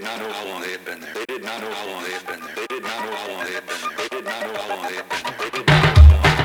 not know how long they had been there. They did not know how long they had been there. They did not know how long they had been there. They did not know how long they had been there. They did not know how long they had been there.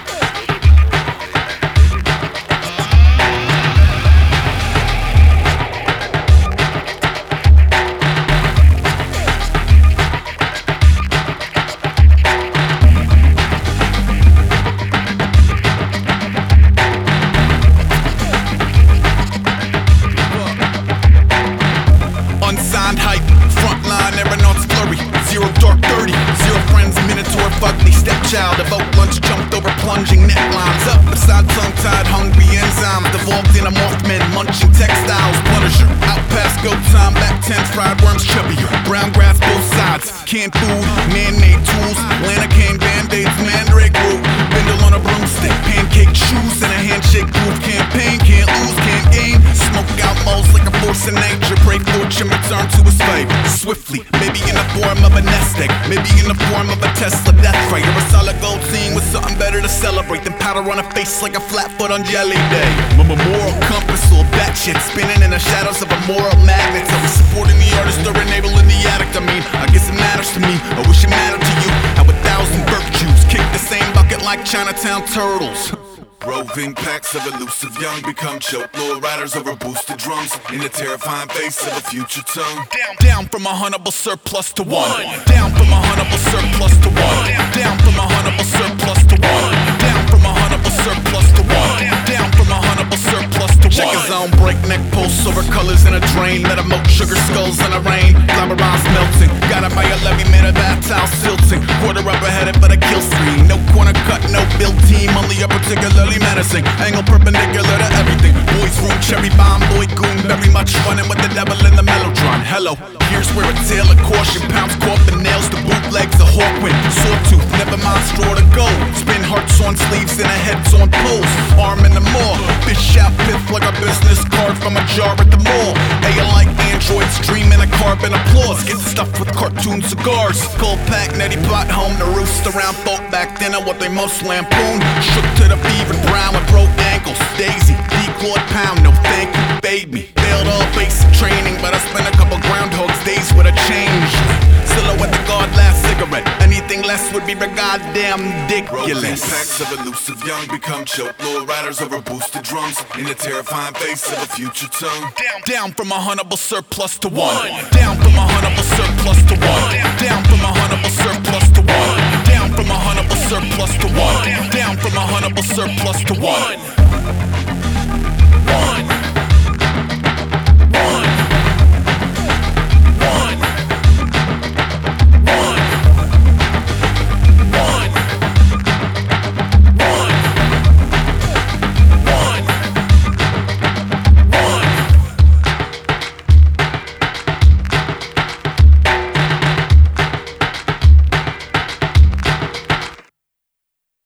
Unsigned hype, frontline aeronauts flurry. Zero dark 30, zero friends, minotaur, fugly stepchild. Devote lunch, jumped over plunging necklines. Up beside tongue-tied, hungry enzymes. Devolved in a mothman, munching textiles. Punisher, out past go time, back 10, fried worms chubbier. Brown grass both sides, canned food, man-made tools. Lanacane, band-aids, mandrake root. Bindle on a broomstick, pancake shoes, and a handshake proof campaign. Can't lose, can't gain. Smoke out moles like a force of nature. Pray fortune return to his favor swiftly, maybe in the form of a nest egg, maybe in the form of a Tesla death ray, or a solid gold scene with something better to celebrate than powder on a face like a flat foot on jelly day. My moral compass, all that shit spinning in the shadows of a moral magnet. Are we supporting the artist or enabling the addict? I mean, I guess it matters to me. I wish it mattered to you. How 1,000 virtues kick the same bucket like Chinatown turtles. Roving packs of elusive young become choke lord riders over boosted drums in the terrifying face of a future tongue. Down from a huntable surplus to one. Down from a huntable surplus to one. Down from a huntable surplus to one. Down from a huntable surplus to one. Down from a huntable surplus to one. Check his own breakneck pulse over colors in a drain. Let him milk sugar skulls in the rain. Glamorized melting. Got it by a levee made of that towel silting. Quarter up ahead but a kill stream. No corner cut, no build team. Only a particular menacing, angle perpendicular to everything. Boys room, cherry bomb, boy goon, very much running with the devil in the mellotron. Hello, here's where a tale of caution pounds coffin nails the bootlegs of Hawkwind. Sawtooth, never mind straw to go. Spin hearts on sleeves and a heads on poles. Arm in the maw, fish out piff like a business card from a jar at the mall. AI like androids, dreaming a carbon applause. Get stuffed with cartoon cigars. Cold pack, nutty pot home to roost around folk back then are what they most lampoon. Shook to the fever. Brown with broke ankles, Daisy, declawed pound, no thank you, babe me. Failed all basic training, but I spent a couple groundhog's days with a change. Silhouette the guard last cigarette, anything less would be goddamn ridiculous. Packs of elusive young become choke lord riders over boosted drums in the terrifying face of a future tongue. Down from a huntable surplus to one. Down from a huntable surplus to one. Down from a huntable surplus to one. Down from a huntable surplus to one. Down from a huntable surplus to one.